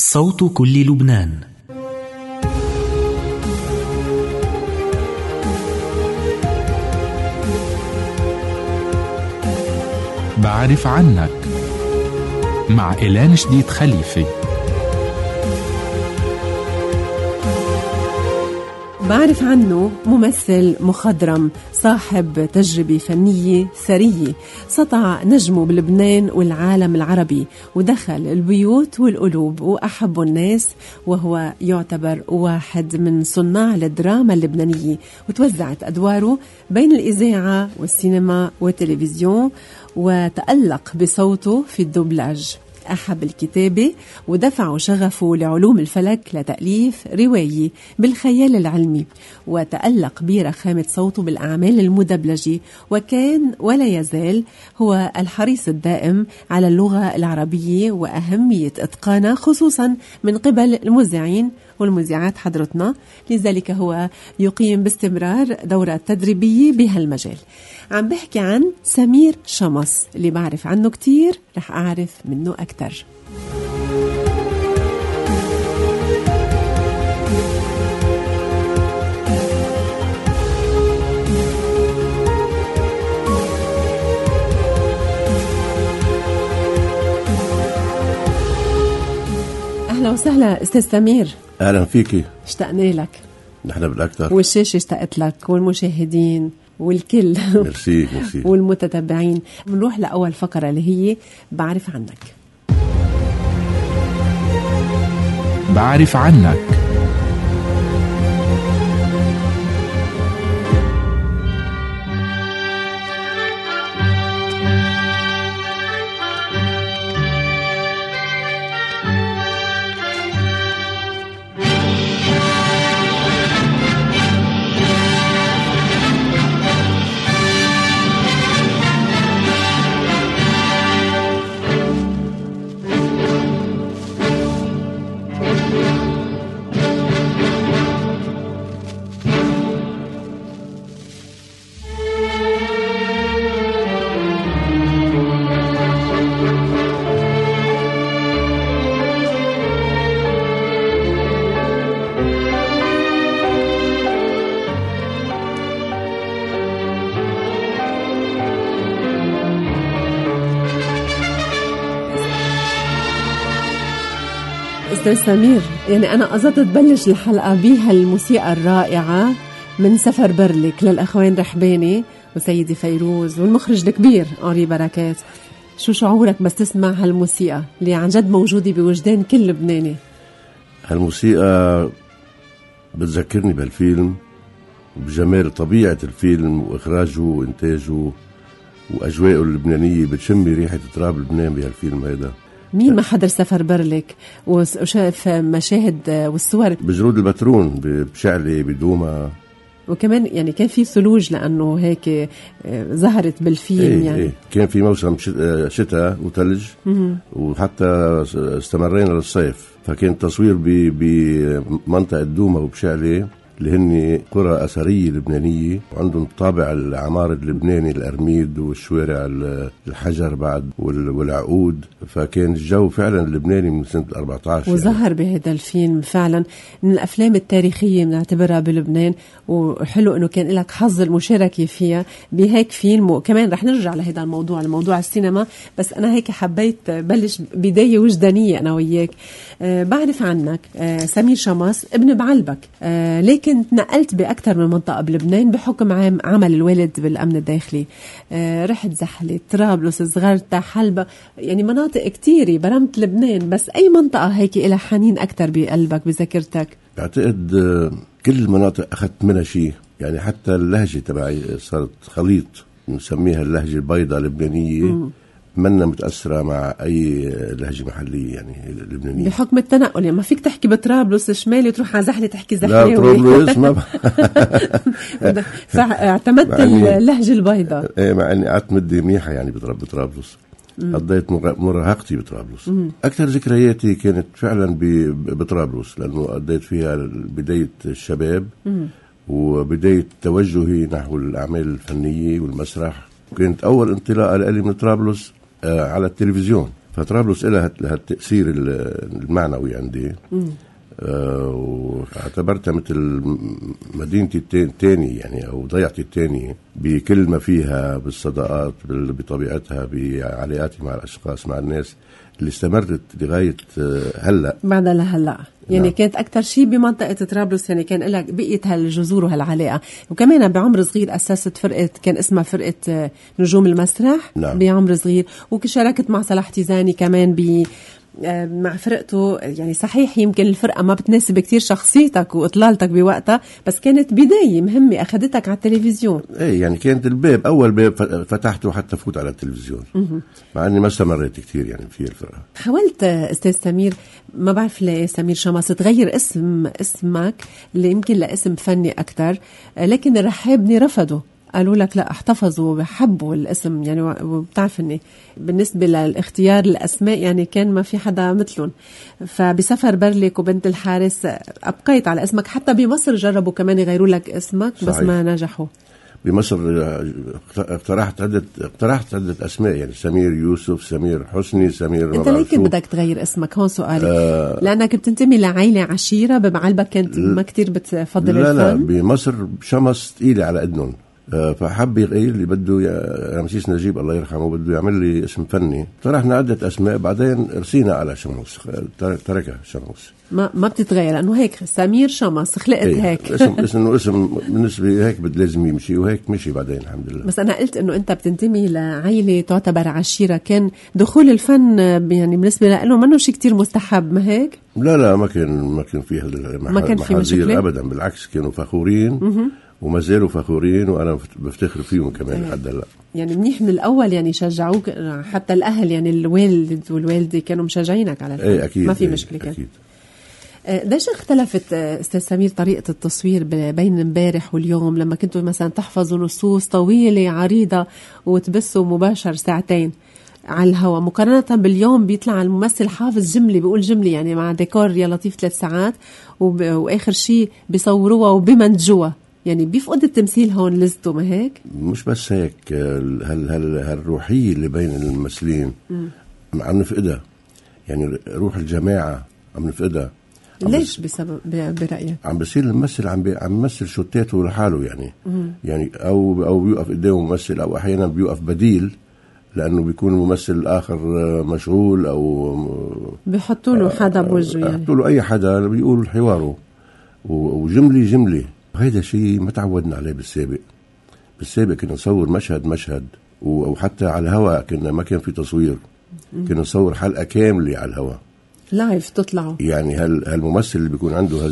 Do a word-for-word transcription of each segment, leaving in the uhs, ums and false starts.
صوت كل لبنان. بعرف عنك مع إيلان جديد خليفة. بعرف عنه ممثل مخضرم صاحب تجربة فنية ثرية، سطع نجمه بلبنان والعالم العربي ودخل البيوت والقلوب وأحب الناس، وهو يعتبر واحد من صناع الدراما اللبنانية، وتوزعت أدواره بين الإذاعة والسينما والتلفزيون، وتألق بصوته في الدوبلاج. أحب الكتابة ودفعوا شغفه لعلوم الفلك لتأليف رواية بالخيال العلمي، وتألق برخامة صوته بالأعمال المدبلجة، وكان ولا يزال هو الحريص الدائم على اللغة العربية وأهمية إتقانها خصوصا من قبل المذيعين والمذيعات حضرتنا. لذلك هو يقيم باستمرار دورات تدريبية بهالمجال. عم بحكي عن سمير شمس، اللي بعرف عنه كتير رح أعرف منه أكتر. أهلا وسهلا أستاذ سمير. أهلا فيكي. اشتقنا لك. نحن بالأكثر. والشاشة اشتقت لك والمشاهدين والكل. ميرسي ميرسي. والمتتبعين. بنروح لأول فقرة اللي هي بعرف عنك. بعرف عنك. أستاذ سمير، يعني أنا قصدت تبلش الحلقة بهالموسيقى الرائعة من سفر برلك للأخوين رحباني وسيدي فيروز والمخرج الكبير أوري بركات. شو شعورك بس تسمع هالموسيقى اللي عن جد موجودة بوجدان كل لبناني؟ هالموسيقى بتذكرني بالفيلم وبجمال طبيعة الفيلم وإخراجه وإنتاجه وأجواءه اللبنانية. بتشمي ريحة تراب لبنان بهالفيلم هيدا. مين ما حضر سفر برلك وشاف مشاهد والصور بجرود البترون بشعلة بدوما، وكمان يعني كان في ثلوج لأنه هيك ظهرت بالفيلم. ايه يعني ايه كان في موسم شتاء وثلج، وحتى استمرينا للصيف، فكان التصوير بمنطقة دوما وبشعلة اللي هن قرى أثرية لبنانية وعندهم طابع العمار اللبناني، الأرميد والشوارع الحجر بعد والعقود. فكان الجو فعلا اللبناني من سنة أربعة عشر وظهر يعني. بهذا الفيلم فعلا من الأفلام التاريخية بنعتبرها بلبنان، وحلو أنه كان لك حظ المشاركة فيها بهيك فيلم. وكمان رح نرجع لهذا الموضوع الموضوع السينما، بس أنا هيك حبيت بلش بداية وجدانية أنا وياك. أه بعرف عنك أه سمير شمس ابن بعلبك، أه لكن نقلت بأكثر من منطقة بلبنان بحكم عام عمل الوالد بالأمن الداخلي. أه رحت زحلة، طرابلس، صغرتا، حلبة، يعني مناطق كتيرة برمت لبنان. بس أي منطقة هيك إلى حنين أكتر بقلبك بذاكرتك؟ بعتقد كل المناطق أخذت منها شيء، يعني حتى اللهجة تبعي صارت خليط، نسميها اللهجة البيضاء اللبنانية، م. منا متأثرة مع أي لهجة محلية يعني لبنانية بحكم التنقل. يعني ما فيك تحكي بطرابلس شمالي وتروح على زحلة تحكي زحلاوي. لا طرابلس ما فاعتمدت اللهجة البيضاء. ايه مع اني قعدت مدة منيحة يعني بطرابلس، قضيت مراهقتي بطرابلس. أكثر ذكرياتي كانت فعلا بطرابلس، لأنه قضيت فيها بداية الشباب مم. وبداية توجهي نحو الأعمال الفنية والمسرح. كانت أول انطلاقة لي من طرابلس على التلفزيون، فطرابلس لها هالتأثير المعنوي عندي. آه واعتبرتها مثل مدينتي الثاني يعني، أو ضيعتي الثاني بكل ما فيها، بالصداقات، بطبيعتها، بعلاقاتي مع الأشخاص، مع الناس اللي استمرت لغاية هلأ. بعد لهلأ يعني نعم. كانت أكتر شيء بمنطقة طرابلس، يعني كان لك بقيت هالجذور وهالعلاقة. وكمان بعمر صغير أسست فرقة كان اسمها فرقة نجوم المسرح. نعم. بعمر صغير، وشاركت مع صلاح تيزاني كمان ب مع فرقته. يعني صحيح يمكن الفرقة ما بتناسب كتير شخصيتك وإطلالتك بوقتها، بس كانت بداية مهمة أخذتك على التلفزيون. ايه يعني كانت الباب، أول باب فتحته حتى فوت على التلفزيون. مع أني ما استمريت كتير يعني في الفرقة. حاولت أستاذ سمير، ما بعرف ليه سمير شمس، تغير اسم اسمك اللي يمكن لاسم فني أكتر، لكن الرحابني رفضوا، قالوا لك لا احتفظوا وحبوا الاسم يعني. وبتعرف اني بالنسبه للاختيار الاسماء يعني كان ما في حدا مثلهم. فبسفر برلك وبنت الحارس ابقيت على اسمك، حتى بمصر جربوا كمان يغيروا لك اسمك. صحيح. بس ما نجحوا. بمصر اقترحت عدة اقترحت عدة اسماء يعني، سمير يوسف، سمير حسني، سمير. انت ليه كنت بدك تغير اسمك؟ هون سؤالي. آه لانك بتنتمي لعائله عشيره بمعلبك كانت ما كتير بتفضل لا الفن؟ لا بمصر شمس ثقيله على اذنهم، فحب يغير لي، بده رمسيس نجيب الله يرحمه بده يعمل لي اسم فني. طرحنا عدة أسماء، بعدين رسينا على شموس، تركها شموس. ما ما بتتغير لأنه هيك سمير شمس خلقت. ايه هيك اسم اسم اسم بالنسبة هيك بد لازم يمشي، وهيك مشي بعدين الحمد لله. بس أنا قلت إنه أنت بتنتمي لعائلة تعتبر عشيرة، كان دخول الفن يعني بالنسبة له منه شيء كتير مستحب، ما هيك؟ لا لا ما كان ما كان فيه ما كان في مشكلة أبدا، بالعكس كانوا فخورين. م- وما زالوا فخورين، وأنا بفتخر فيهم كمان لحد هلا. يعني منيح من الأول يعني شجعوك، حتى الأهل يعني الوالد والوالدة كانوا مشجعينك على الفن. ايه أكيد، ما في مشكلة. ايه أكيد. ليش اختلفت أستاذ سمير طريقة التصوير بين امبارح واليوم، لما كنتوا مثلا تحفظوا نصوص طويلة عريضة وتبثوا مباشر ساعتين على الهواء، مقارنة باليوم بيطلع الممثل حافظ جملة بيقول جملة يعني مع ديكور يا لطيف ثلاث ساعات وب... وآخر شيء بيصوروها وبمنتجوها، يعني بيفقد التمثيل هون لزته، ما هيك؟ مش بس هيك، هال هال هالروحية اللي بين الممثلين عم نفقدها، يعني روح الجماعة عم نفقدها. ليش بسبب برأيك؟ عم بصير الممثل عم بي عم يمثل شوتاته لحاله يعني. مم. يعني او او بيوقف قدامه ممثل، او احيانا بيوقف بديل لانه بيكون الممثل الاخر مشغول، او بيحطوا له حدا بوجهه، يعني بيحطوا له اي حدا بيقول حواره وجمله جمله. هيدا شيء ما تعودنا عليه بالسابق. بالسابق كنا نصور مشهد مشهد، وحتى على الهواء كنا ما كان في تصوير. مم. كنا نصور حلقه كامله على الهواء لايف تطلعوا. يعني هالممثل اللي بيكون عنده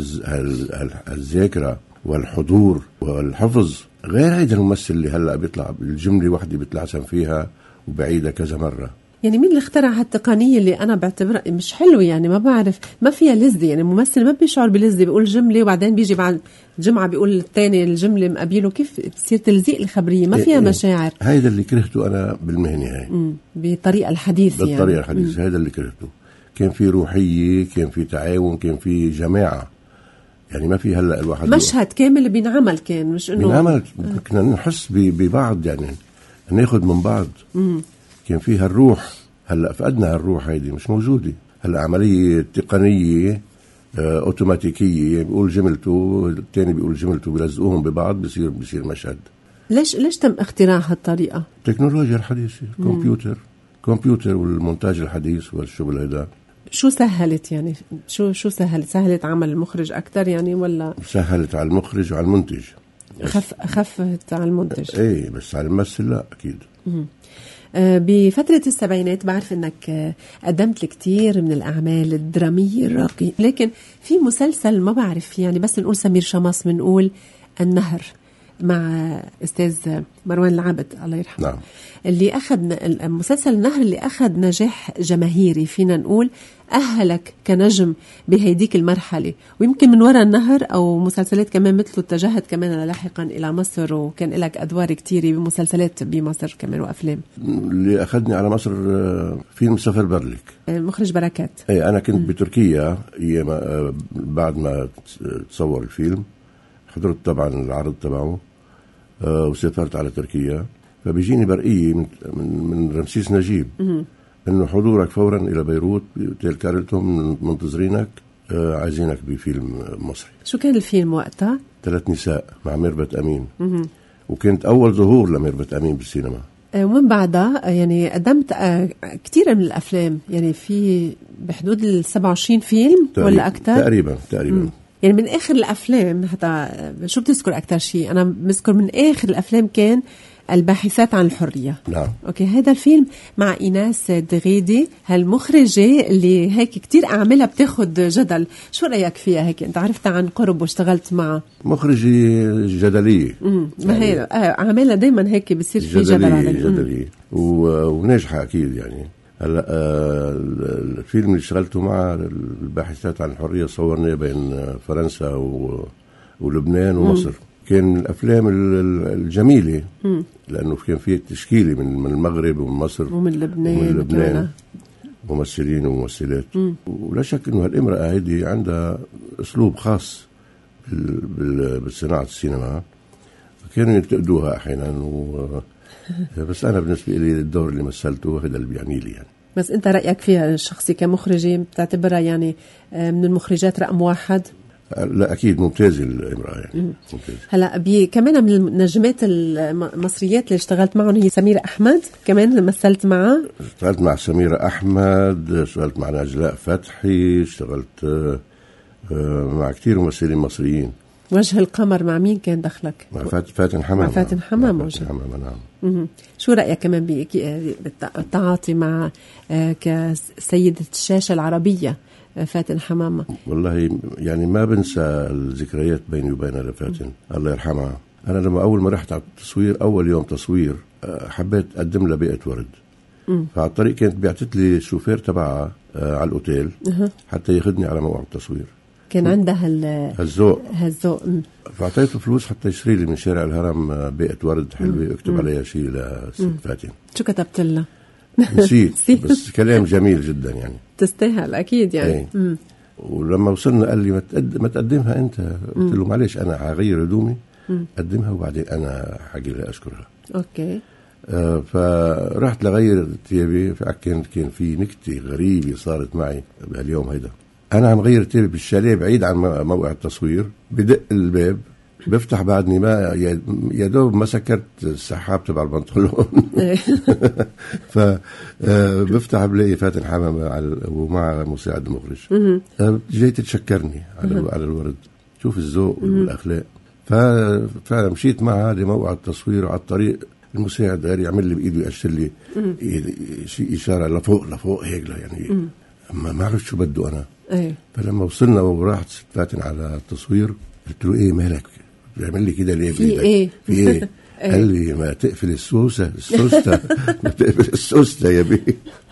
هالذاكرة والحضور والحفظ غير هيدا الممثل اللي هلأ بيطلع الجملة واحدة بتلعثم فيها وبعيدة كذا مرة. يعني مين اللي اخترع هالتقنية اللي أنا بعتبرها مش حلوة؟ يعني ما بعرف، ما فيها لذة. يعني الممثل ما بيشعر بلذة، بيقول جملة وبعدين بيجي بعد جمعة بيقول الثاني الجملة مقابله. كيف تصير تلزيق الخبرية؟ ما فيها مشاعر. هيدا اللي كرهته أنا بالمهنة هاي، بالطريقة الحديثة. بالطريقة يعني. الحديثة هيدا اللي كرهته. كان في روحية، كان في تعاون، كان في جماعة. يعني ما في هلا الواحد مشهد كامل بينعمل، كان مش انه بينعمل، كنا نحس ببعض يعني، ناخد من بعض. مم. كان فيها الروح. هلا فقدنا هالروح، هيدي مش موجودة. هلا عملية تقنية آه اوتوماتيكية، بيقول جملته الثاني بيقول جملته، بيلزقوهم ببعض، بيصير بيصير مشهد. ليش ليش تم اختراع هالطريقة؟ التكنولوجيا الحديثة، كمبيوتر كمبيوتر والمونتاج الحديث والشغل هذا. شو سهلت يعني؟ شو شو سهلت؟ سهلت عمل المخرج أكتر يعني، ولا سهلت على المخرج وعلى المنتج؟ خف خفت على المنتج. ايه بس على الممثل لا اكيد. آه بفترة السبعينات بعرف انك آه قدمت لكتير من الاعمال الدرامية الراقية، لكن في مسلسل ما بعرف يعني، بس نقول سمير شمس بنقول النهر مع استاذ مروان العبد الله يرحمه. نعم. اللي اخذ مسلسل النهر اللي اخذ نجاح جماهيري، فينا نقول اهلك كنجم بهيديك المرحله، ويمكن من وراء النهر او مسلسلات كمان مثله اتجهت كمان لاحقا الى مصر، وكان لك ادوار كتيره بمسلسلات بمصر كمان وافلام. اللي اخذني على مصر فيلم سفر برلك، المخرج بركات. اي انا كنت م. بتركيا بعد ما تصور الفيلم، حضرت طبعا العرض تبعه وسافرت على تركيا. فبيجيني برقية من, من, من رمسيس نجيب، إنه حضورك فورا إلى بيروت بأوتيل كارلتون، منتظرينك، آه عايزينك بفيلم مصري. شو كان الفيلم وقتها؟ ثلاث نساء مع ميرفت أمين. م- وكانت أول ظهور لميرفت أمين بالسينما. ومن بعدها يعني قدمت كتير من الأفلام، يعني في بحدود ال سبعة وعشرين فيلم ولا أكتر؟ تقريبا تقريبا م. يعني من آخر الأفلام حتى شو بتذكر أكتر شيء؟ أنا بذكر من آخر الأفلام كان الباحثات عن الحرية. نعم. أوكي، هذا الفيلم مع إيناس دغيدي، هالمخرجة اللي هيك كتير أعمالها بتاخد جدل. شو رأيك فيها هيك؟ أنت عرفتها عن قرب واشتغلت معها. مخرجة جدلية. امم ما هي يعني أعمالها دايما هيك بيصير في جدل عليها. جدلية وناجحة أكيد يعني. هلا آه الفيلم اللي اشتغلته مع الباحثات عن الحرية صورناه بين فرنسا و... ولبنان ومصر. مم. كان من الأفلام الجميلة. مم. لأنه كان فيه تشكيلة من من المغرب ومن مصر ومن لبنان, ومن لبنان ممثلين وممثلات. مم. ولا شك إنه هالامرأة هذه عندها أسلوب خاص بال... بال... بالصناعة السينما، كانوا ينتقدوها أحيانا و... بس أنا بالنسبة لي الدور اللي مثلته هذا اللي بيعني لي يعني. بس أنت رأيك فيها الشخصي كمخرجة بتعتبرها يعني من المخرجات رقم واحد؟ لا أكيد ممتازة الامرأة يعني. ممتازة. هلا بي كمان من النجمات المصريات اللي اشتغلت معهم هي سميرة أحمد، كمان مثلت معها. اشتغلت مع سميرة أحمد، اشتغلت مع نجلاء فتحي، اشتغلت مع كتير ممثلين مصريين. وجه القمر مع مين كان دخلك؟ مع فاتن حمامة. مع فاتن حمامة. فاتن حمامة نعم. مم. شو رأيك كمان بالتعاطي مع كسيدة الشاشة العربية فاتن حمامة؟ والله يعني ما بنسى الذكريات بيني وبينها لفاتن الله يرحمها. أنا لما أول ما رحت على التصوير أول يوم تصوير حبيت أقدم لها بيئة ورد. مم. فعلى الطريق كانت بعتت لي الشوفير تبعها على الأوتيل أه. حتى ياخدني على موعد التصوير. كان عندها هالذوق هالذوق فأعطيته فلوس حتى يشتري لي من شارع الهرم بيئة ورد حلوة اكتب عليها شيء لست فاتن. شو كتبت لها؟ نسيت بس كلام جميل جدا يعني. تستاهل أكيد يعني. ايه. ولما وصلنا قال لي ما تقدمها أنت. قلت له معلش أنا هغير هدومي قدمها وبعدين أنا حاجي لها أشكرها. أوكي. آه فرحت لغير ثيابي، فكان كان في نكتة غريبة صارت معي بهاليوم هيدا. أنا عم غير ثيابي بالشاليه بعيد عن موقع التصوير، بدق الباب بفتح بعدني ما يا دوب ما سكرت السحاب تبع البنطلون. فبفتح بلاقي فاتن حمامة ومع مساعد المخرج جاي تتشكرني على على الورد. شوف الذوق والأخلاق. ففعلا مشيت معها لموقع التصوير، على الطريق المساعد غير يعمل لي بإيده يأشر لي شيء إشارة لفوق لفوق هيك يعني ما ما عرفت شو بده أنا. أيه. فلما وصلنا وراحت ست فاتن على التصوير قلت له إيه مالك بيعمل لي كده ليه؟ في إيه؟ في إيه؟ قال لي ما تقفل السوسة السوستة ما تقفل السوستة يا بيه.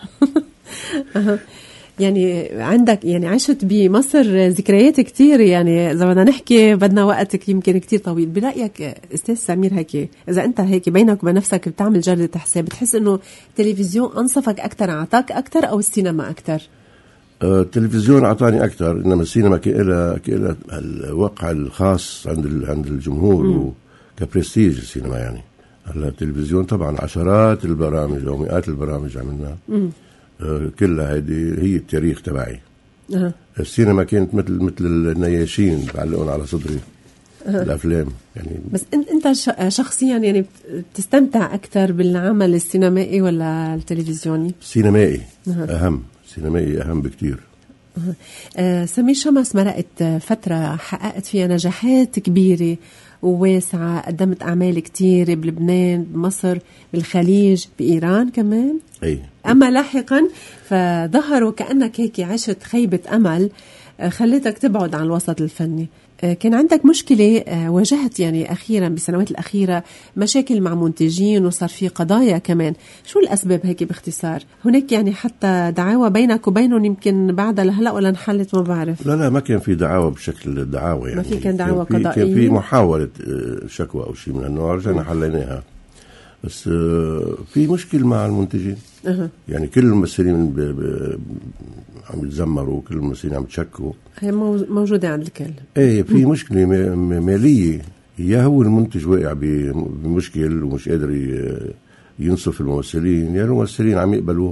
يعني عندك يعني عشت بمصر ذكريات كتير، يعني إذا بدنا نحكي بدنا وقت يمكن كتير طويل. برأيك أستاذ سمير هيك إذا أنت هيك بينك وبين نفسك بتعمل جردة حساب، بتحس إنه التلفزيون أنصفك أكتر، عطاك أكتر، أو السينما أكتر؟ التلفزيون أعطاني أكتر، إنما السينما كإلها كإلها الوقع الخاص عند عند الجمهور وكبرستيج السينما يعني. هلا التلفزيون طبعا عشرات البرامج أو مئات البرامج عملناها كلها هذه هي التاريخ تبعي. أه. السينما كانت مثل مثل النياشين بعلقون على صدري. أه. الأفلام يعني. بس أنت شخصيا يعني بتستمتع أكتر بالعمل السينمائي ولا التلفزيوني؟ السينمائي أه. أهم سينمائي أهم بكتير. أه. سمير شمس مرقت فترة حققت فيها نجاحات كبيرة وواسعة، قدمت أعمال كتير بلبنان، بمصر، بالخليج، بإيران كمان. أي. أما لاحقا فظهروا كأنك هيك عشت خيبة أمل خليتك تبعد عن الوسط الفني. كان عندك مشكلة واجهت يعني أخيرا بالسنوات الأخيرة مشاكل مع منتجين وصار في قضايا كمان. شو الأسباب هيك باختصار؟ هناك يعني حتى دعاوى بينك وبينهم يمكن بعدها لهلأ ولا انحلت ما بعرف. لا لا ما كان في دعاوى بشكل الدعاوى يعني. ما في كان دعاوى قضائية. كان في محاولة شكوى أو شيء من النوع رجعنا حليناها. بس في مشكل مع المنتجين. أه. يعني كل الممثلين ب... ب... عم يتذمروا، كل الممثلين عم يتشكوا. هي موجودة عند الكل. ايه في مشكلة مالية، يا هو المنتج واقع بمشكل ومش قادر ينصف الممثلين، يا الممثلين عم يقبلوا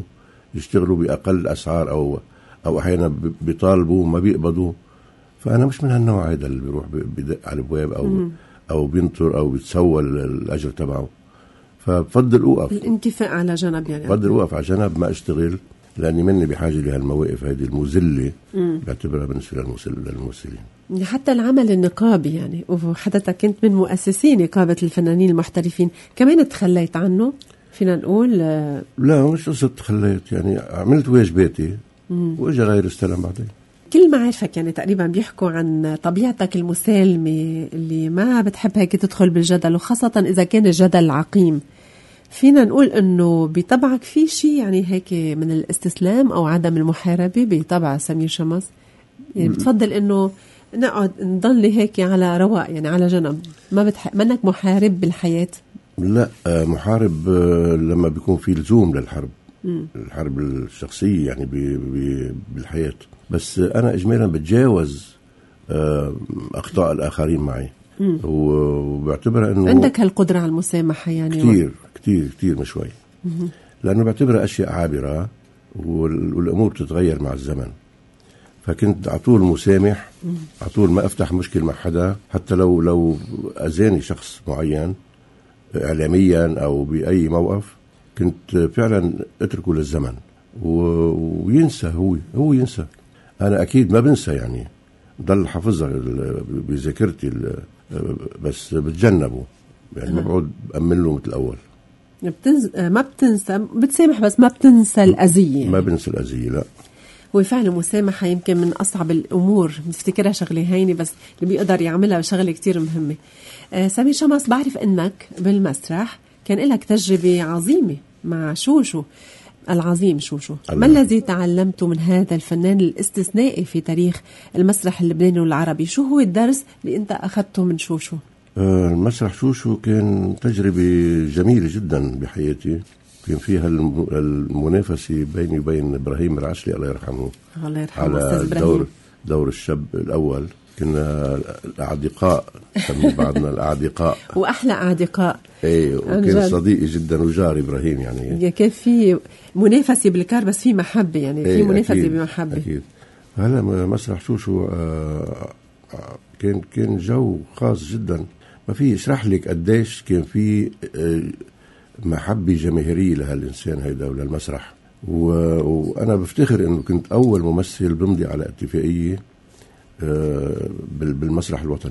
يشتغلوا بأقل أسعار أو أو أحيانا بيطالبوا ما بيقبضوا. فأنا مش من هالنوع هذا اللي بيروح بدق على البواب أو م- أو بينطر أو بيتسوى الأجر تبعه. فبفضل أوقف الانكفاء على جنب، يعني بفضل أوقف على جنب ما أشتغل، لأني مني بحاجة لهالمواقف هذه المذلة بعتبرها بالنسبة للممثلين. حتى العمل النقابي يعني، وحضرتك كنت من مؤسسي نقابة الفنانين المحترفين، كمان تخليت عنه فينا نقول؟ لا مش قصة تخليت، يعني عملت واجباتي وإجا غير استلم بعدين. كل معارفك يعني تقريبا بيحكوا عن طبيعتك المسالمة اللي ما بتحب هيك تدخل بالجدل، وخاصة إذا كان الجدل عقيم. فينا نقول إنه بطبعك في شيء يعني هيك من الاستسلام أو عدم المحاربة بطبع سمير شمس، يعني بتفضل إنه نقعد نضل هيك على رواق، يعني على جنب، ما بتح... منك محارب بالحياة؟ لا محارب لما بيكون في لزوم للحرب، م. الحرب الشخصية يعني بي بي بالحياة. بس أنا إجمالا بتجاوز أخطاء الآخرين معي، وبعتبرها إنه عندك هالقدرة على المسامحة يعني كتير و... كتير كتير مش شوي، لأنه بعتبرها أشياء عابرة والأمور بتتغير مع الزمن. فكنت على طول مسامح، على طول ما أفتح مشكل مع حدا، حتى لو لو أذاني شخص معين إعلاميا أو بأي موقف، كنت فعلا أتركه للزمن و... وينسى، هو هو ينسى. أنا أكيد ما بنسى، يعني ضل حافظها بذاكرتي، بس بتجنبه، يعني ما بقعد أمن له مثل الأول. بتنز... ما بتنسى، بتسامح بس ما بتنسى الأذية، يعني. ما بنسى الأذية، لا. هو فعلا مسامحة يمكن من أصعب الأمور، بنفتكرها شغلة هينة بس اللي بيقدر يعملها شغلة كتير مهمة. آه سمير شمس، بعرف أنك بالمسرح كان لك تجربة عظيمة مع شوشو العظيم شوشو. ما الذي تعلمته من هذا الفنان الاستثنائي في تاريخ المسرح اللبناني والعربي؟ شو هو الدرس اللي أنت أخذته من شوشو؟ آه المسرح شوشو كان تجربة جميلة جدا بحياتي، كان فيها المنافسة بيني وبين إبراهيم العشلي الله يرحمه، الله يرحمه، على دور, دور الشاب الأول. كنا الأعدقاء، سمي بعضنا الأعدقاء، وأحلى أعدقاء. ايه، وكان صديقي جدا وجار إبراهيم، يعني كان في منافسة بالكار بس في محبة، يعني في ايه منافسة أكيد بمحبة. أكيد. هلا مسرح شوشو آه كان كان جو خاص جدا، ما في اشرح لك قديش كان في آه محبة جماهيرية لهالإنسان هيدا وللمسرح. وأنا بفتخر إنه كنت أول ممثل بمضي على اتفاقية بالمسرح الوطني،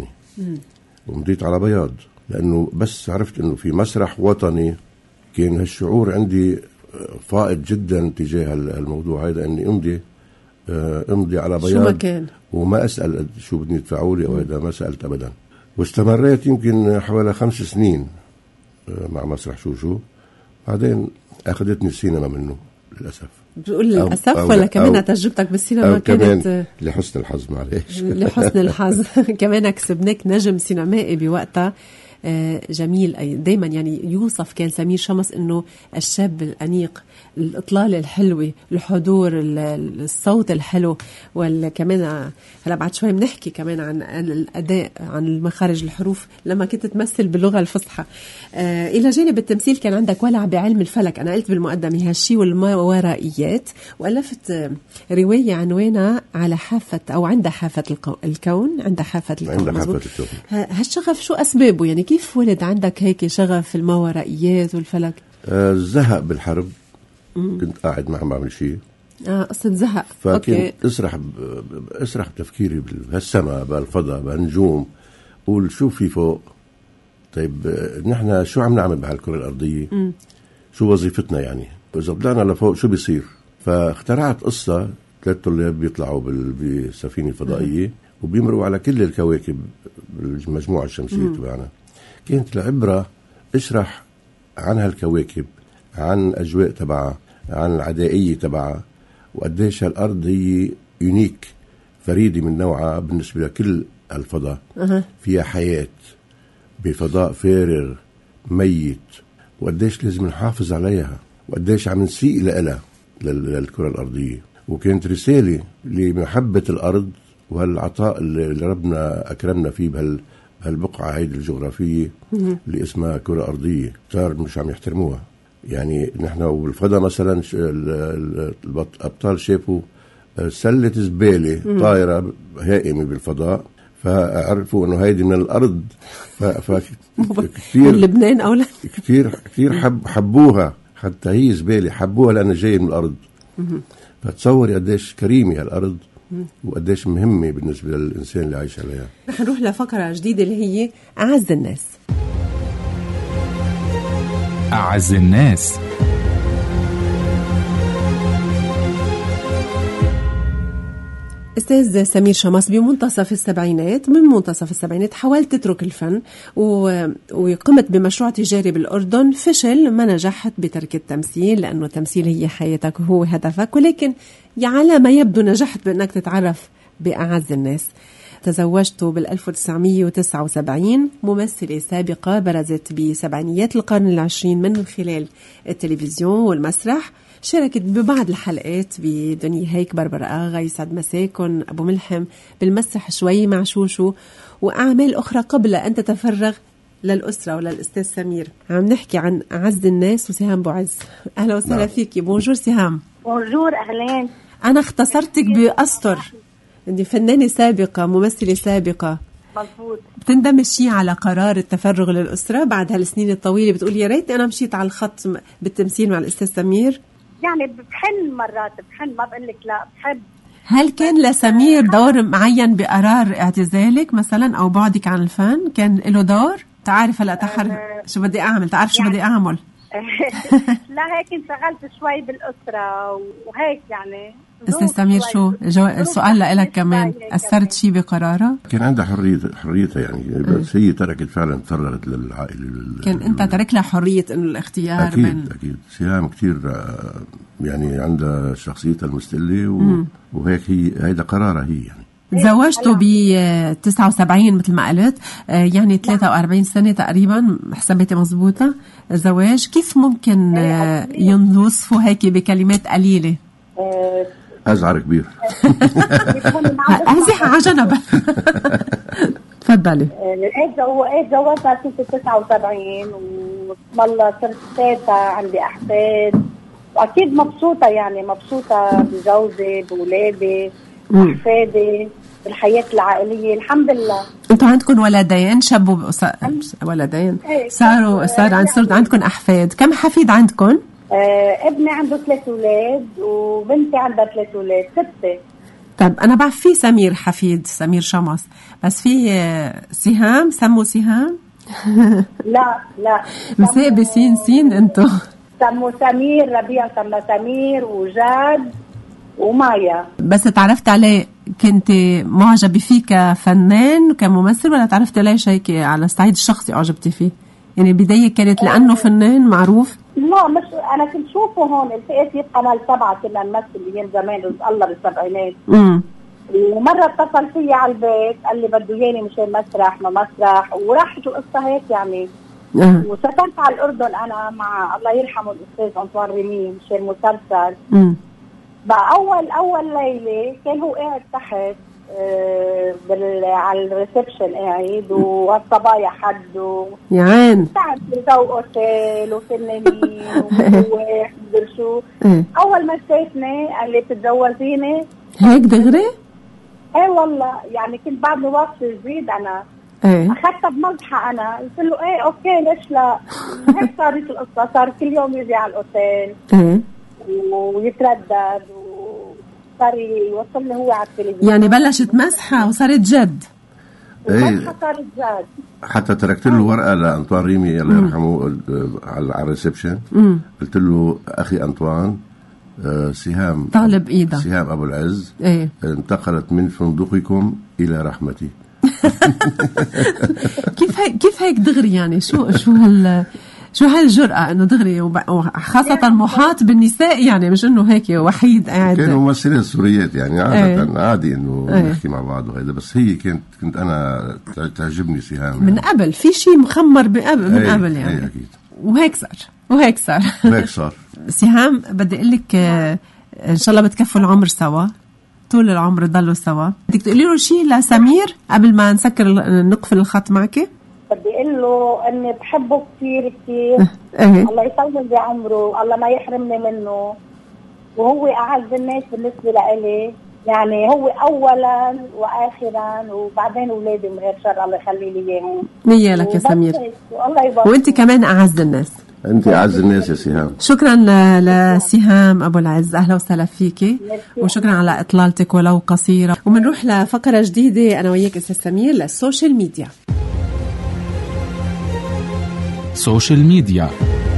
ومضيت على بياض، لأنه بس عرفت إنه في مسرح وطني. كان هالشعور عندي فائض جدا تجاه الموضوع هذا، إني أمضي أمضي على بياض، شو ما كان، وما أسأل شو بدني يدفعوا لي أو هذا، ما سألت أبدا. واستمريت يمكن حوالي خمس سنين مع مسرح شوشو. بعدين أخذتني السينما منه للأسف. بتقول للأسف أو ولا كمان تجربتك بالسينما كانت لحسن الحظ؟ معلش لحسن الحظ كمان كسبناك نجم سينمائي بوقتها جميل. أي دايما يعني يوصف كان سمير شمس إنه الشاب الأنيق، الإطلالة الحلوة، الحضور، الصوت الحلو، وكمان هلا بعد شوي بنحكي كمان عن الأداء، عن المخارج الحروف لما كنت تمثل باللغة الفصحى. آه إلى جانب التمثيل كان عندك ولع بعلم الفلك، أنا قلت بالمقدمة هالشي والماورائيات، وألفت رواية عنوانها على حافة أو عند حافة الكون، عند حافة الكون. عند حافة الكون. هالشغف شو أسبابه؟ يعني كيف ولد عندك هيك شغف في الماورائيات والفلك؟ آه زهق بالحرب، مم. كنت قاعد ما عم بعمل شيء، اه قصة زهق، فكنت اسرح ب... اسرح بتفكيري بهالسماء، بالفضاء، بالنجوم، قول شو في فوق. طيب نحن شو عم نعمل بهالكرة الأرضية؟ مم. شو وظيفتنا يعني؟ إذا طلعنا لفوق شو بيصير؟ فاخترعت قصة، ثلاث طلاب بيطلعوا بالسفينة الفضائية وبيمروا على كل الكواكب بالمجموعة الشمسية تبعنا. كانت العبرة اشرح عن هالكواكب، عن أجواء تبعها، عن العدائية تبعها، وقديش هالأرض هي يونيك، فريدة من نوعها بالنسبة لكل الفضاء. أه. فيها حياة بفضاء فارغ ميت، وقديش لازم نحافظ عليها، وقديش عم نسيء لها للكرة الأرضية. وكانت رسالة لمحبة الأرض وهالعطاء اللي ربنا أكرمنا فيه بهال بهالبقعة هيدي الجغرافية اللي اسمها كرة أرضية. صار مش عم يحترموها، يعني نحن وبالفضاء مثلا الأبطال شافوا سلة زبالة طايرة هائمة بالفضاء، فعرفوا انه هيدي من الارض، فكثير لبنان او لا كثير كثير حب حبوها، حتى هي زبالة حبوها لانها جاية من الارض. فتصوري قديش كريمة هالارض وقديش مهمة بالنسبة للإنسان اللي عايش عليها. رح نروح لفقرة جديدة اللي هي أعز الناس. أعز الناس. أستاذ سمير شمس، بمنتصف السبعينات من منتصف السبعينات حاولت تترك الفن و... وقمت بمشروع تجاري بالأردن، فشل، ما نجحت بترك التمثيل لأنه التمثيل هي حياتك وهو هدفك، ولكن على ما يبدو نجحت بأنك تتعرف بأعز الناس. تزوجت بال ألف وتسعمية وتسعة وسبعين، ممثلة سابقة برزت بسبعينيات القرن العشرين من خلال التلفزيون والمسرح. شاركت ببعض الحلقات بدنيا هيك، بربرا آغا، يسعد مساكن، أبو ملحم، بالمسرح شوي مع شوشو، وأعمال أخرى قبل أن تتفرغ للأسرة وللأستاذ سمير. عم نحكي عن أعز الناس وسهام بوعز. أهلا وسهلا نعم. فيكي. بونجور سهام. بونجور، أهلين. أنا اختصرتك بأسطر، أنت فنانة سابقة، ممثلة سابقة. مظبوط. بتندمجي على قرار التفرغ للأسرة بعد هالسنين الطويلة؟ بتقول يا ريت أنا مشيت على الخط بالتمثيل مع الأستاذ سمير. يعني بحن مرات، بحن، ما بقول لك لا، بحب. هل كان لسمير دور معين بقرار اعتزالك مثلا أو بعدك عن الفن؟ كان له دور؟ تعرف هلا تحر أه شو بدي أعمل، تعرف شو يعني بدي أعمل. لا هيك انشغلت شوي بالأسرة وهيك يعني. أستاذ سمير، شو جو... السؤال لك كمان، أثرت شيء بقرارها؟ كان عندها حرية حريتها يعني، بس هي تركت فعلا، تفرغت للعائلة لل... كان أنت ترك لها حرية إنه الاختيار. أكيد من... أكيد. سهام كتير يعني عندها شخصيتها المستقلة و... وهيك هي، هيدا قرارها هي يعني. تزوجتوا ب تسعة وسبعين مثل ما قلت، يعني ثلاثة وأربعين سنة تقريبا، حسبتي مزبوطة الزواج. كيف ممكن ينوصفوا هيك بكلمات قليلة؟ أزعر كبير. أزح عجنب. تفضلي. إيه هو إيه تزوجت سنة تسعة وسبعين، واسم الله صرت ثلاثة، عندي أحفاد، وأكيد مبسوطة يعني، مبسوطة بجوزي، بولادي، أحفادي، بالحياة العائلية الحمد لله. أنتوا عندكم ولدين، شاب وص... ولدين صاروا صار عند صرت عندكم أحفاد. كم حفيد عندكم؟ آه، ابني عنده ثلاث أولاد وبنتي عندها ثلاث أولاد، ستة. طب أنا بعرف في سمير حفيد، سمير شمس، بس في سهام، سموا سهام؟ لا لا مساء بسين سين أنتوا. سموا سمير، ربيع سمى سمير، وجاد ومايا. بس تعرفت عليه كنت معجبة فيه كفنان كممثل، ولا تعرفت عليه شيء على الصعيد الشخصي أعجبتي فيه؟ يعني بداية كانت لأنه فنان معروف؟ لا مش، أنا كنت شوفه هون التقيت في قناة سبعة، كنا نمثل أيام زمان رزق الله بالسبعينات. امم ومرة اتصل فيي على البيت قال لي بده ياني مشان مسرح ما مسرح، وراحت القصة هيك يعني. أه. وسافرت على الأردن أنا مع الله يرحمه الأستاذ أنطوان ريمي مشان مسلسل. امم بقى أول أول ليلة كان هو قاعد تحت آه بال على الريسبشن قاعد، والصبايا حد و يا عين تعب جو أوتيل وفنانين ومواح مدري شو. أول ما شايفني قال لي بتتجوزيني هيك دغري؟ ايه والله يعني كنت بعد وقت جديد أنا. ايه اخذتها بمزحه، انا قلت له ايه اوكي ليش لا. هيك صارت القصه، صار كل يوم يجي على الاوتيل ايه ويتردد، وصار يوصل له هو على التلفزيون. يعني بلشت مسحه وصارت جد. مسحه صارت جد. حتى تركت له ورقه لانطوان ريمي الله يرحمه على الريسبشن، قلت له اخي انطوان، آه سهام طالب ايدك، سهام ابو العز ايه انتقلت من فندقكم الى رحمتي. كيف هيك كيف هيك دغري يعني؟ شو شو هال شو هالجرأة انه دغري، وخاصة محاط بالنساء يعني، مش انه هيك وحيد قاعد. كانوا ممثلين سوريات يعني عادة ايه. عادي انه ايه. نحكي مع بعض وهذا، بس هي كنت كنت انا تعجبني سهام من يعني. قبل في شيء مخمر بقبل من ايه. قبل يعني ايه اكيد. وهيك صار وهيك صار وهيك صار. سهام بدي اقول لك ان شاء الله بتكفوا العمر سوا، طول العمر ضلوا سوا. بدك تقولي له شيء لسمير قبل ما نسكر نقفل الخط معك؟ بدي اقول له اني بحبه كثير كثير. الله يطول بعمره، الله ما يحرمني منه، وهو اعز الناس بالنسبه لإلي، يعني هو اولا واخرا، وبعدين اولادي من غير شر الله يخلي لي اياهم. نية لك يا سمير، والله يبارك. وانت كمان اعز الناس. انت اعز الناس يا سهام. شكرا لسهام ابو العز، اهلا وسهلا فيكي، وشكرا على اطلالتك ولو قصيره. ومنروح لفقره جديده انا وياك استاذ سمير، للسوشيال ميديا. سوشيال ميديا.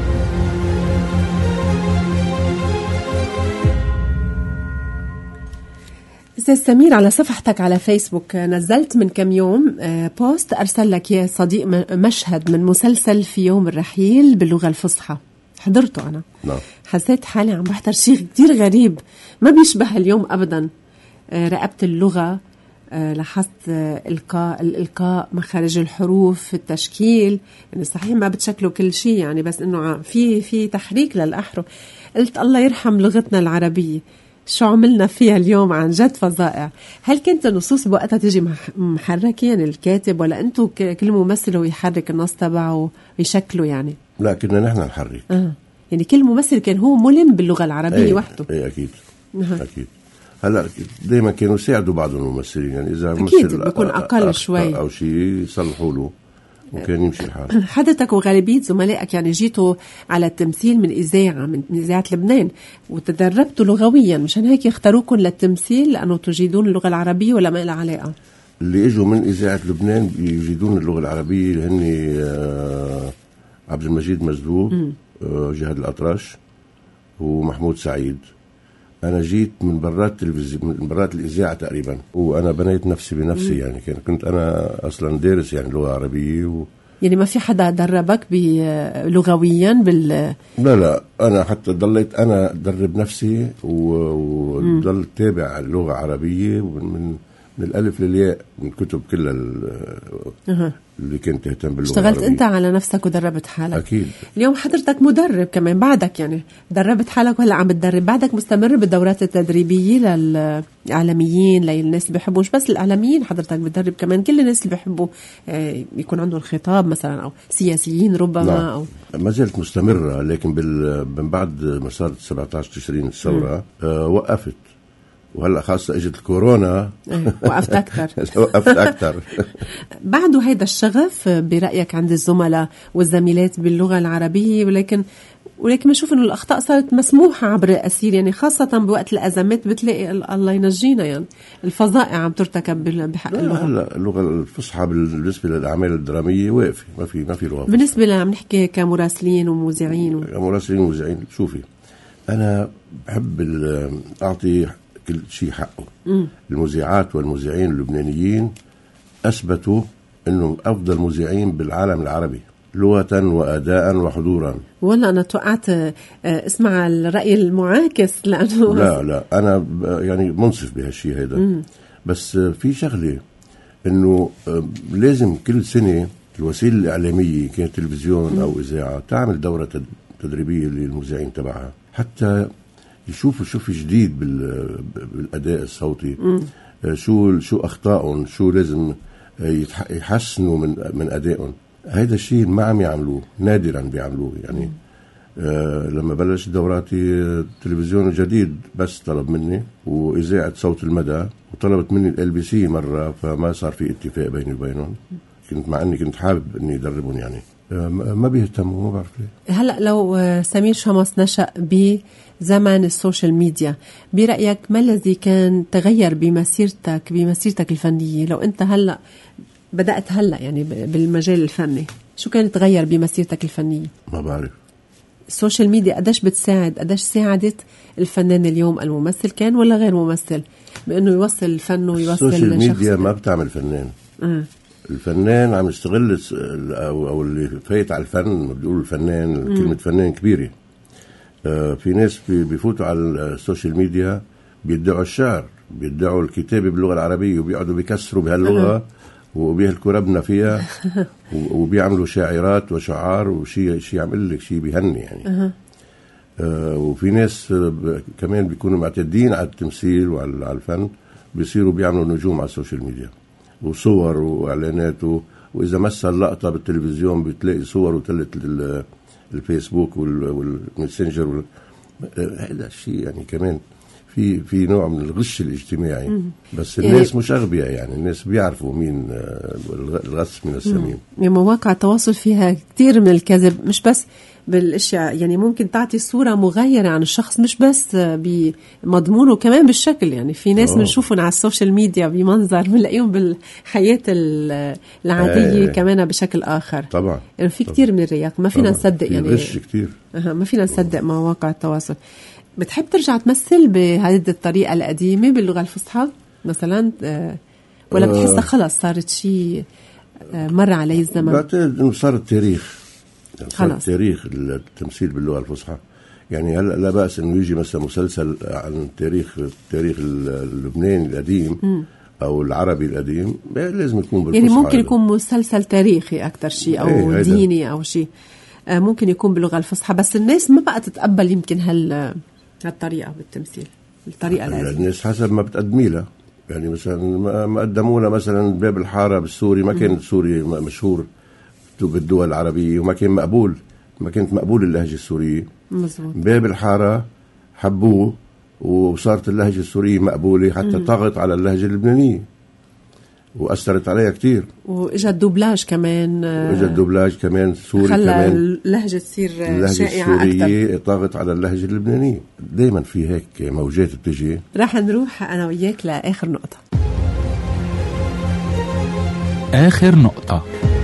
أستاذ سمير، على صفحتك على فيسبوك نزلت من كم يوم بوست أرسل لك يا صديق مشهد من مسلسل في يوم الرحيل باللغة الفصحى. حضرته أنا. نعم. حسيت حالي عم بحضر شيء كتير غريب ما بيشبه اليوم أبدا. راقبت اللغة، لاحظت إلقاء الإلقاء، مخارج الحروف، التشكيل، يعني صحيح ما بتشكلوا كل شيء يعني، بس إنه في في تحريك للأحرف. قلت الله يرحم لغتنا العربية، شو عملنا فيها اليوم، عن جد فظائع. هل كنت النصوص بوقتها تجي محركة يعني الكاتب، ولا أنتوا كل ممثل ويحرك النص تبعه ويشكله يعني؟ لا، كنا نحن نحرك. آه. يعني كل ممثل كان هو ملم باللغة العربية أي وحده. أي أكيد. أه. أكيد. هلا دايما كانوا يساعدوا بعض الممثلين، يعني إذا أكيد بيكون أقل شوي أو شيء يصلحوا له وكان يمشي الحال. حضرتك وغالبية زملائك يعني جيتوا على التمثيل من إذاعة من إذاعة لبنان وتدربتوا لغويا، مشان هيك يختاروكم للتمثيل لأنه تجيدون اللغة العربية، ولا ما لها علاقة؟ اللي اجوا من إذاعة لبنان يجيدون اللغة العربية اللي هن آه عبد المجيد مزدوب، آه جهاد الأطرش، ومحمود سعيد. أنا جيت من برات التلفزيون، من برات الإذاعة تقريبا، وأنا بنيت نفسي بنفسي. مم. يعني كنت أنا أصلا دارس يعني لغة عربية و... يعني ما في حدا دربك لغويا بال؟ لا لا، أنا حتى ضليت أنا أدرب نفسي وضل تابع اللغة العربية من من الألف للياء، من الكتب كلها أه. اللي كنت تهتم باللغة اشتغلت العربية. أنت على نفسك ودربت حالك. أكيد. اليوم حضرتك مدرب كمان بعدك، يعني دربت حالك وهلا عم بتدرب بعدك، مستمر بالدورات التدريبية للإعلاميين، للناس اللي بيحبوا، مش بس الإعلاميين، حضرتك بتدرب كمان كل الناس اللي بيحبوا يكون عندهم خطاب مثلا، أو سياسيين ربما. نعم. أو ما زلت مستمرة، لكن من بعد ما صارت سبعة عشر تشرين الثورة آه وقفت، وهلا خاصة اجت الكورونا وقفت أكثر. وقفت أكثر. بعده هيدا الشغف برأيك عند الزملاء والزميلات باللغة العربية، ولكن ولكن بشوف إنه الأخطاء صارت مسموحة عبر الأسير، يعني خاصة بوقت الأزمات بتلاقي الله ينجينا يعني الفظائع عم ترتكب بحق اللغة. لا، اللغة الفصحى بالنسبة للأعمال الدرامية واقفة، ما في ما في لغة. بالنسبة لنا عم نحكي كمراسلين ومذيعين و... كمراسلين ومذيعين، شوفي أنا بحب أعطي كل شيء حقه. مم. المذيعات والمذيعين اللبنانيين أثبتوا أنهم أفضل مذيعين بالعالم العربي لغة وأداء وحضورا. والله أنا توقعت اسمع الرأي المعاكس، لأنه لا لا أنا يعني منصف بهالشيء هيدا. مم. بس في شغلة أنه لازم كل سنة الوسيلة الإعلامية كانت تلفزيون مم. أو إذاعة تعمل دورة تدريبية للمذيعين تبعها، حتى يشوفوا شو في جديد بالأداء الصوتي. مم. شو شو أخطائهم، شو لازم يحسنوا من من أدائهم. هذا الشيء ما عم يعملوه، نادرا بيعملوه يعني. آه لما بلش دوراتي التلفزيون الجديد بس طلب مني، وإذاعة صوت المدى وطلبت مني ال بي سي مرة، فما صار في اتفاق بيني وبينهم. كنت مع أني كنت حابب أني يدربون يعني. آه ما بيهتموا، ما بعرف ليه. هلأ لو سمير شمس نشأ بزمن السوشيال ميديا، برأيك ما الذي كان تغير بمسيرتك بمسيرتك الفنية؟ لو أنت هلأ بدأت هلأ يعني بالمجال الفني، شو كان تغير بمسيرتك الفنية؟ ما بعرف. السوشيال ميديا قديش بتساعد، قديش ساعدت الفنان اليوم، الممثل كان ولا غير ممثل، بأنه يوصل الفن ويوصل السوشيال ميديا ما بتعمل فنان. أه. الفنان عم يستغل أو, أو اللي فايت على الفن، بيقولوا الفنان م. كلمة فنان كبيرة. آه في ناس بيفوتوا على السوشيال ميديا بيدعوا الشعر، بيدعوا الكتابة باللغة العربية، وبيقعدوا بيكسروا بهاللغة أه. وبيهلكوا ربنا فيها وبيعملوا شاعرات وشعار وشيء شيء يعمل لك شيء بيهني يعني. أه. آه وفي ناس كمان بيكونوا معتدين على التمثيل وعلى الفن، بيصيروا بيعملوا نجوم على السوشيال ميديا وصور واعلانات وإذا مثل لقطة بالتلفزيون بتلاقي صور وتلت الفيسبوك والمسنجر وال... هذا الشيء يعني كمان في في نوع من الغش الاجتماعي. مم. بس الناس يعني مش أغبياء، يعني الناس بيعرفوا مين الغث من السمين. يعني مواقع التواصل فيها كتير من الكذب، مش بس بالاشياء، يعني ممكن تعطي صورة مغايرة عن الشخص، مش بس بمضمونه كمان بالشكل. يعني في ناس بنشوفهم على السوشيال ميديا بمنظر بنلاقيهم بالحياة العادية آه. كمان بشكل آخر. طبعا يعني في كتير من الرياق ما فينا نصدق، يعني غش كتير. أه ما فينا نصدق مواقع التواصل. بتحب ترجع تمثل بهذه الطريقة القديمة باللغة الفصحى مثلا، أه ولا بتحسها خلص صارت شيء أه مر عليه الزمن؟ بعتقد انه صار التاريخ، يعني صار التاريخ التمثيل باللغة الفصحى. يعني هلا لا بأس انه يجي مثلا مسلسل عن تاريخ تاريخ اللبناني القديم م. او العربي القديم، لازم يكون بالفصحى. يعني ممكن يكون مسلسل تاريخي اكثر شيء او ايه ديني او شيء ممكن يكون باللغة الفصحى، بس الناس ما بقى تتقبل يمكن هال هالطريقة بالتمثيل، الطريقة القديمة. الناس حسب ما بتقدمي لها. يعني مثلا ما قدموا لها مثلا باب الحارة بالسوري، ما كان السوري مشهور بالدول العربية وما كان مقبول، ما كانت مقبول اللهجة السورية. مزبوط. باب الحارة حبوه وصارت اللهجة السورية مقبولة، حتى مم. طغت على اللهجة اللبنانية وأثرت عليها كتير. وإجا الدوبلاج كمان، إجا الدوبلاج كمان سوري، خلى كمان اللهجة تصير شائعة أكثر. اللهجة السورية طغت على اللهجة اللبنانية. دايما في هيك موجات بتجي. راح نروح أنا وياك لآخر نقطة. آخر نقطة.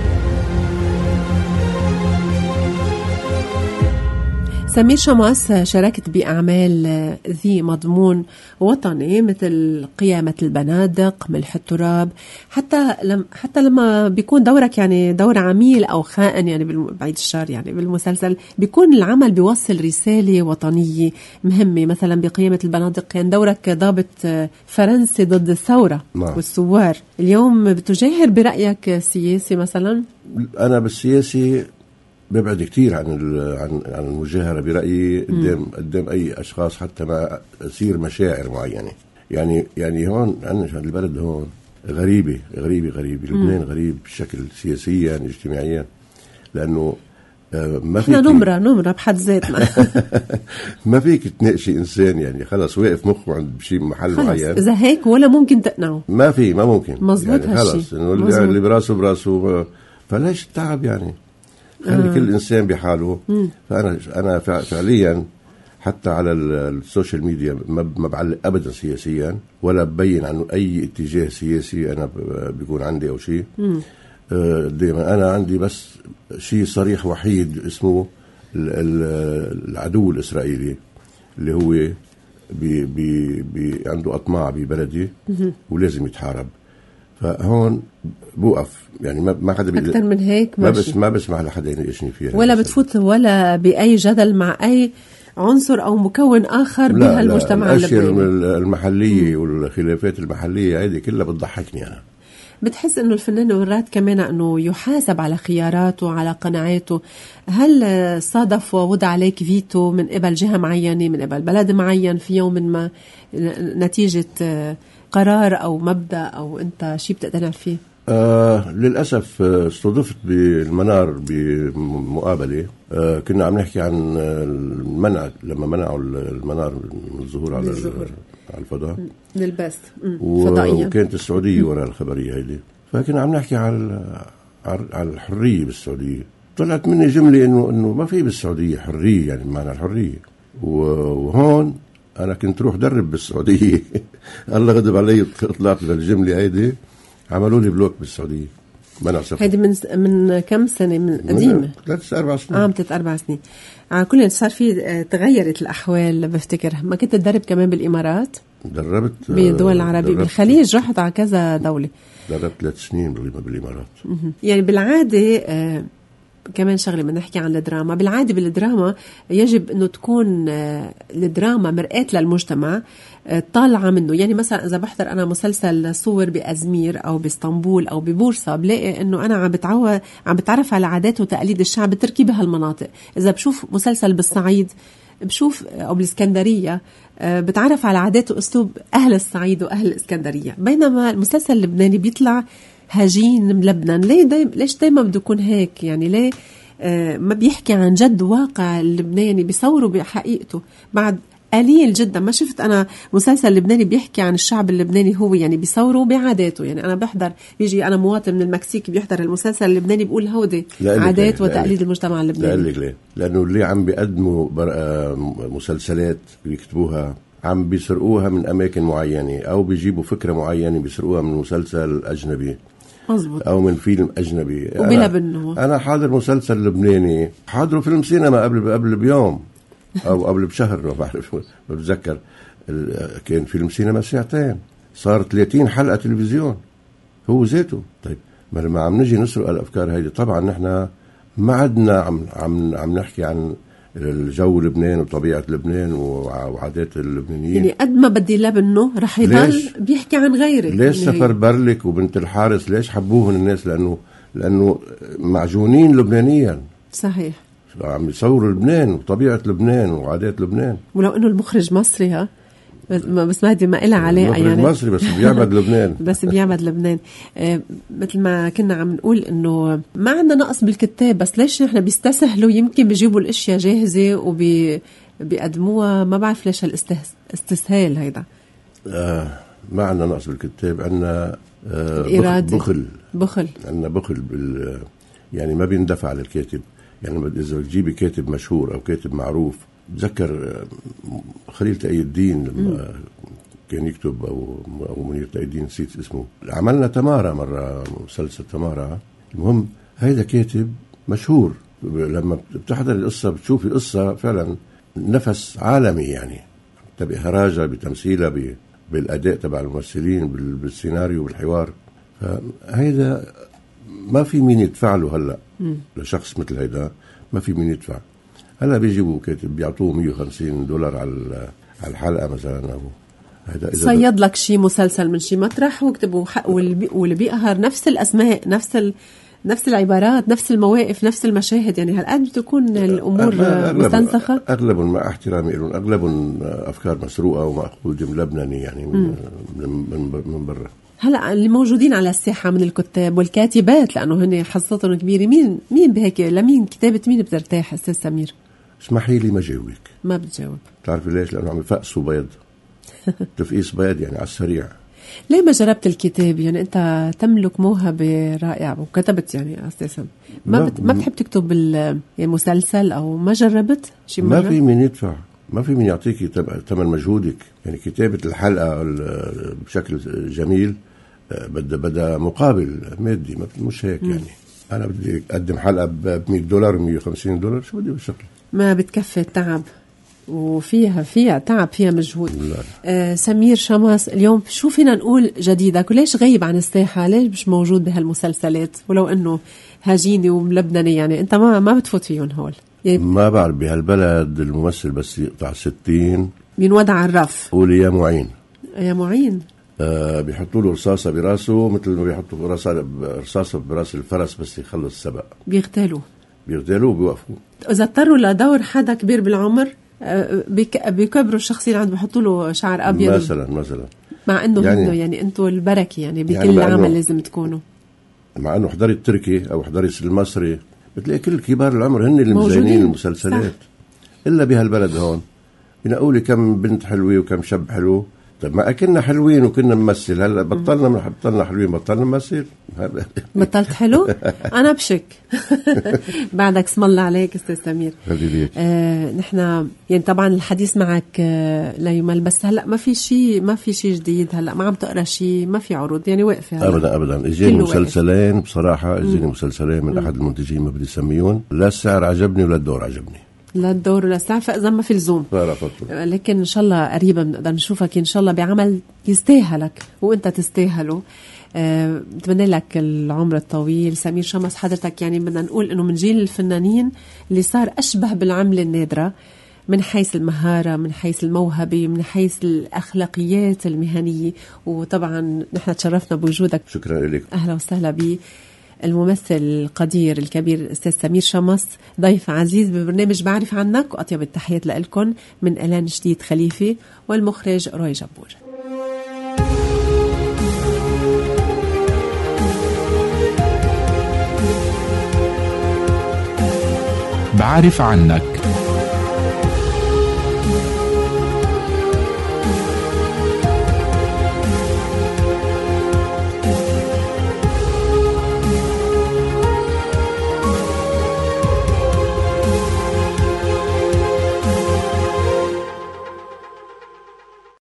سمير شماس شاركت بأعمال ذي مضمون وطني مثل قيامة البنادق، ملح التراب، حتى لم حتى لما بيكون دورك يعني دور عميل أو خائن، يعني بعيد الشر، يعني بالمسلسل بيكون العمل بيوصل رسالة وطنية مهمة. مثلا بقيامة البنادق كان دورك ضابط فرنسي ضد الثورة نعم. والثوار. اليوم بتجاهر برأيك سياسي مثلا؟ أنا بالسياسي ببعد كتير عن عن عن المجاهرة برأيي قدام قدام أي أشخاص، حتى ما أثير مشاعر معينة. يعني يعني هون عندنا البلد هون غريبة غريبة غريبة لبنان غريب بشكل سياسيا اجتماعيا، لأنه ما فيك نمرة نمرة بحد ذاتنا. ما فيك تناقشي إنسان يعني خلاص واقف مخه عند بشيء محل معين، إذا هيك ولا ممكن تقنعه، ما في ما ممكن. مزبوط يعني خلاص إنه اللي براسه براسه، فليش التعب يعني؟ خلي آه. كل إنسان بحاله. مم. فأنا أنا فعليا حتى على السوشيال ميديا ما بعلق أبدا سياسيا، ولا ببين عنه أي اتجاه سياسي أنا بيكون عندي أو شيء. دائما أنا عندي بس شيء صريح وحيد اسمه العدو الإسرائيلي، اللي هو بي بي بي عنده أطماع ببلدي ولازم يتحارب. فهون بوقف، يعني ما ما حدا أكثر من هيك ما بس ما بسمح لحدا يناقشني فيها، ولا بتفوت ولا بأي جدل مع أي عنصر أو مكون آخر بهالمجتمع اللبناني. الأشياء المحلية والخلافات المحلية هذه كلها بتضحكني أنا. بتحس إنه الفنان وراد كمان إنه يحاسب على خياراته وعلى قناعاته؟ هل صادف ووضع عليك فيتو من قبل جهة معينة، من قبل بلد معين في يوم ما، نتيجة قرار أو مبدأ أو أنت شيء بتقتنع فيه؟ آه للأسف استضفت بالمنار بمقابلة. آه كنا عم نحكي عن المنع، لما منعوا المنار من الظهور على على الفضاء من البث فضائيا، وكانت السعودية وراء الخبرية هذه. فكنا عم نحكي على على الحرية بالسعودية. طلعت مني جملة إنه إنه ما في بالسعودية حرية، يعني معنى الحرية. وهون أنا كنت روح درب بالسعودية. الله غضب علي، طلعت بالجملة هيدي، عملوا لي بلوك بالسعودية. منع سفر. هيدي من من كم سنة؟ من قديمة، ثلاث أربع سنين. عام ثلاث أربع سنين. على كل صار في تغيرت الأحوال. بفتكر ما كنت تدرب كمان بالإمارات؟ دربت بالدول العربية، بالخليج، رحت على كذا دولة. دربت ثلاث سنين بالإمارات. يعني بالعادة آه كمان شغلة ما نحكي عن الدراما، بالعادة بالدراما يجب أنه تكون الدراما مرآة للمجتمع طالعة منه. يعني مثلا إذا بحضر أنا مسلسل صور بأزمير أو باسطنبول أو ببورصة، بلاقي أنه أنا عم بتعو... عم بتعرف على عادات وتقاليد الشعب التركي بهالمناطق. إذا بشوف مسلسل بالصعيد بشوف أو بالإسكندرية بتعرف على عادات وأسلوب أهل الصعيد وأهل الإسكندرية. بينما المسلسل اللبناني بيطلع هجين ملبنان. ليه دايما ليش دايما بده يكون هيك؟ يعني ليه آه ما بيحكي عن جد واقع اللبناني، بيصوره بحقيقته؟ بعد قليل جدا ما شفت أنا مسلسل لبناني بيحكي عن الشعب اللبناني، هو يعني بيصوره بعاداته. يعني أنا بحضر، بيجي أنا مواطن من المكسيك بيحضر المسلسل اللبناني بيقول هودي عادات وتقاليد المجتمع اللبناني. لا لك ليه؟ لأنه اللي عم بيقدموا مسلسلات بيكتبوها عم بيسرقوها من أماكن معينة، أو بيجيبوا فكرة معينة بيسرقوها من مسلسل أجنبي مزبوط. أو من فيلم أجنبي. وبلا بنه أنا حاضر مسلسل لبناني، حاضره فيلم سينما قبل قبل بيوم أو قبل بشهر، ما بعرف ما بتذكر، كان فيلم سينما ساعتين، صار ثلاثين حلقة تلفزيون هو ذاته. طيب ما لما عم نجي نسرق الأفكار هيدي، طبعا نحن ما عدنا عم عم عم نحكي عن الجو لبنان وطبيعة لبنان وعادات اللبنانيين. يعني قد ما بدي لبنه رح يضل بيحكي عن غيره. ليش يعني سفر برلك وبنت الحارس ليش حبوهن الناس؟ لأنه لأنه معجونين لبنانيا. صحيح. عم يصوروا لبنان وطبيعة لبنان وعادات لبنان. ولو إنه المخرج مصري، ها بس ما هدي ما إلها علاقة، يعني مصري بس بيعبد لبنان. بس بيعبد لبنان. آه مثل ما كنا عم نقول إنه ما عندنا نقص بالكتاب، بس ليش نحن بيستسهلوا؟ يمكن بيجيبوا الأشياء جاهزة وبيقدموها. ما بعرف ليش هالاستسهال هيدا. آه ما عندنا نقص بالكتاب، عندنا آه بخل بخل عندنا بخل بال يعني ما بيندفع للكاتب. يعني إذا تجيبي كاتب مشهور أو كاتب معروف، بتذكر خليل تقي الدين لما كان يكتب، أو أو منير تقي الدين نسيت اسمه، عملنا تمارا مرة، مسلسل تمارا. المهم هيدا كاتب مشهور، لما بتحضر القصة بتشوفي قصة فعلا نفس عالمي، يعني بهراجة بتمثيلها بالأداء تبع الممثلين بالسيناريو بالحوار. فهيدا ما في مين يدفع له هلأ لشخص مثل هيدا، ما في مين يدفع. هلا بيجيبوا كاتب بيعطوه مية وخمسين دولار على على الحلقة مثلا. أو هيدا إذا صيد لك شي مسلسل من شي مطرح واكتبوا حق، واللي بيقهر نفس الأسماء، نفس ال... نفس العبارات، نفس المواقف، نفس المشاهد. يعني هالقد بتكون الأمور مستنسخة. أغلبهم مع احترامي لهم أغلبهم أفكار مسروقة ومأخوذة من لبناني، يعني من من, من, من برا. هلا اللي موجودين على الساحة من الكتاب والكاتبات، لأنه هن حصتهم كبيرة، مين مين بهيك لمين كتابة مين بترتاح أستاذ سمير؟ اسمحي لي ما جاوبك. ما بتجاوب. تعرفي ليش؟ لأنه عم يفقسوا بيض. تفقيس بيض يعني على السريع. ليه ما جربت الكتاب؟ يعني أنت تملك موهبة رائعة وكتبت يعني أساسا، ما بت... ما بتحب تكتب المسلسل أو ما جربت شيء مرة؟ ما في مين يدفع، ما في مين يعطيك ثمن مجهودك. يعني كتابة الحلقة بشكل جميل بدأ بدأ مقابل مادي، مش هيك. م. يعني أنا بدي أقدم حلقة ب مية دولار مية وخمسين دولار، شو بدي بالشكل؟ ما بتكفي التعب، وفيها فيها تعب، فيها مجهود. آه سمير شمس، اليوم شو فينا نقول جديدك؟ وليش غيب عن الساحة؟ ليش مش موجود بهالمسلسلات؟ ولو إنه هاجيني وملبناني، يعني أنت ما ما بتفوت فيهم هول. يعني ما بعرف بهالبلد الممثل بس يقطع ستين بينوضع على الرف. قولي يا معين. يا معين. آه بيحطوا له رصاصة براسه، مثل ما بيحطوا رصاصة براس الفرس بس يخلص سبق. بيغتالوه بيغتالوه وبيوقفوا. إذا اضطروا لدور حدا كبير بالعمر بيك... بيكبروا الشخص اللي عنده، بيحطوا له شعر أبيض مثلا مثلا مع إنه يعني, هنو يعني أنتوا البركة يعني بكل يعني عمل لازم تكونوا. مع إنه حضري التركي أو حضري المصري بتلاقي كل كبار العمر هن اللي مزينين المسلسلات. إلا بهالبلد هون بنقول لي كم بنت حلوة وكم شاب حلو. طيب ما أكلنا حلوين وكنا نمثل، هلا بطلنا بطلنا حلوين بطلنا نمثل. بطلت حلو؟ أنا بشك. بعدك اسم الله عليك أستاذ سمير. آه نحن يعني طبعا الحديث معك آه لا يمل، بس هلا ما في شيء ما في شيء جديد، هلا ما عم تقرأ شيء، ما في عروض يعني واقفة هلا. أبدا أبدا. إجاني مسلسلين بصراحة، إجاني مسلسلين من أحد المنتجين ما بدي سميهم، لا السعر عجبني ولا الدور عجبني. لا الدور ولا الساعة، فإذا ما في لزوم. لكن إن شاء الله قريبا بنقدر نشوفك إن شاء الله بعمل يستاهلك وإنت تستاهله. أه بتمنى لك العمر الطويل سمير شمس. حضرتك يعني بدنا نقول إنه من جيل الفنانين اللي صار أشبه بالعملة النادرة من حيث المهارة، من حيث الموهبة، من حيث الأخلاقيات المهنية. وطبعا نحن تشرفنا بوجودك. شكرا لك. أهلا وسهلا بي الممثل القدير الكبير أستاذ سمير شمس، ضيف عزيز ببرنامج بعرف عنك. وأطيب التحيات لكم من إلان جديد خليفة والمخرج روي جبور. يعرف عنك.